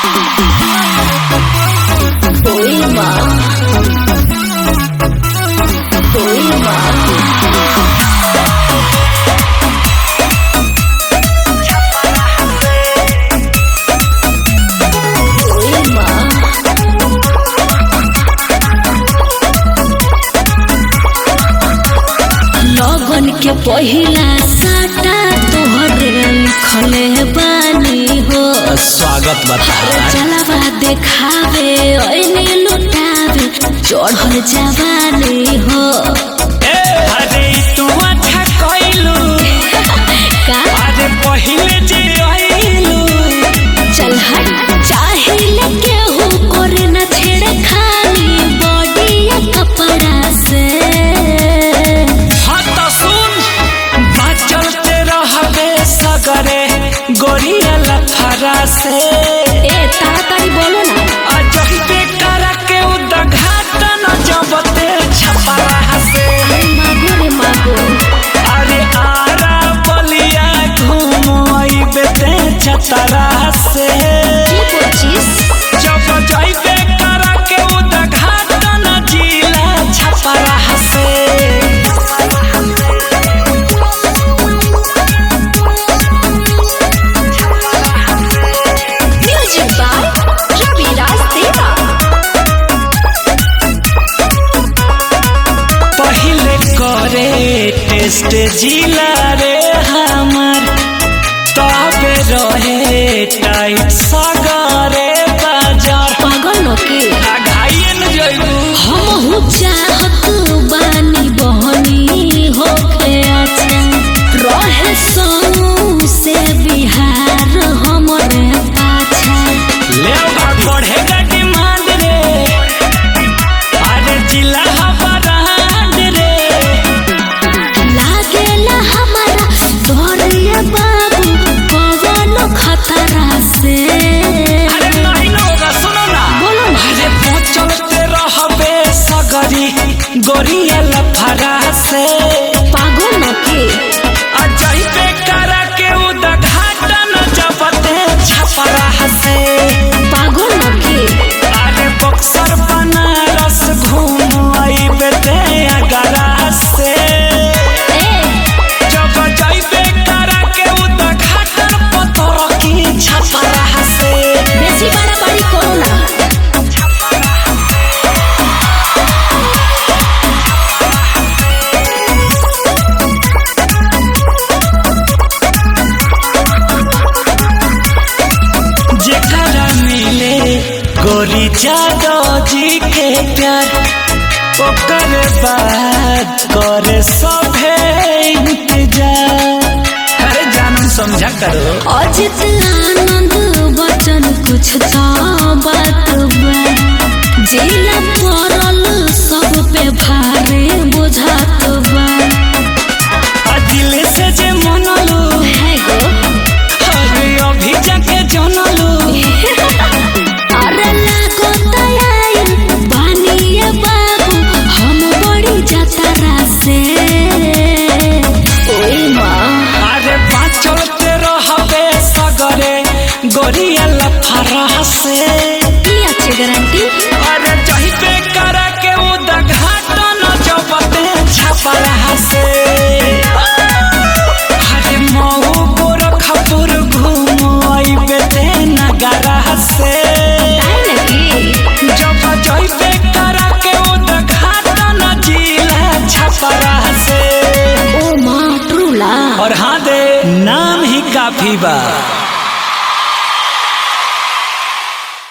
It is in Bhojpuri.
लगन के पहिला साटा तोहरे लिखले बानी हो। स्वागत बता जलवा देखावे ओइने लुटावे चढ़ल जवानी हो। अरे तू अच्छा कइलू का अरे पहिले जे आइलू चल हट चाहिले केहू करे न छेड़े खाली बॉडी या कपड़ा से। हाँ तो सुन बचलते रहबे सगरे गोरिया लफरा से। ए ताड़ाताड़ी बोलो ना। अजही बेकार के उद्घाटन जबते छपरा से। मागो रे मागो अरे आरा बलिया घूमइबे ते चतरा से। की कोचिस जब जइबे कर के उद्घाटन जिला छपरा से। म्यूजिक बाय रविराज देवा। पहिले करे टेस्ट जिला रे हमर तबे रहे टाइट सगरे बाजार। पागल न के घायल जइबू हमहू चाहत बानी बहनी होके अच्छा रहे संग से बिहार हमरे पाछा। ले बढ़ेगा डिमांड रे अरे जिला हबरांड रे। लागेला हमारा डरिया बाबू पवन खतरा से। अरे नहीं न होगा सुनो ना बोलो ना। अरे पहुंचते रहबे सगरी गोरिया लफरा से। पागल न के अजही बेकार के उद्घाटन जबते छपरा से। पागल न के अरे बक्सर बनारस घूमइबे ते आगरा से। ए जब जइबे कर के उद्घाटन पतर की छपरा से। बेसी बड़ा करो ना। जेकरा मिले गोरी जादव जी के प्यार ओकर बाद करे सभे इंतजार। अरे जानम समझा करो अजित आनंद बचन कुछ तो बात बा जिला पड़ल सब पे भारे बुझात बा। दिल से जे मनलू है गो अरे अभी जाके जनलू। अरे लागो तयाई बानिए बाबू हम बड़ी जतरा से। ओए माँ अरे बाचलते रहबे सगरे गोरिया लफरा से। की अच्छी गारंटी। अरे जइबे कर के उद्घाटन जबते छपरा से। अरे मऊ गोरखपुर घूमइबे ते नगरा से। जब जइबे कर के उद्घाटन जिला छपरा से। ओ माँ ट्रूला और हाँ दे नाम ही काफी बा।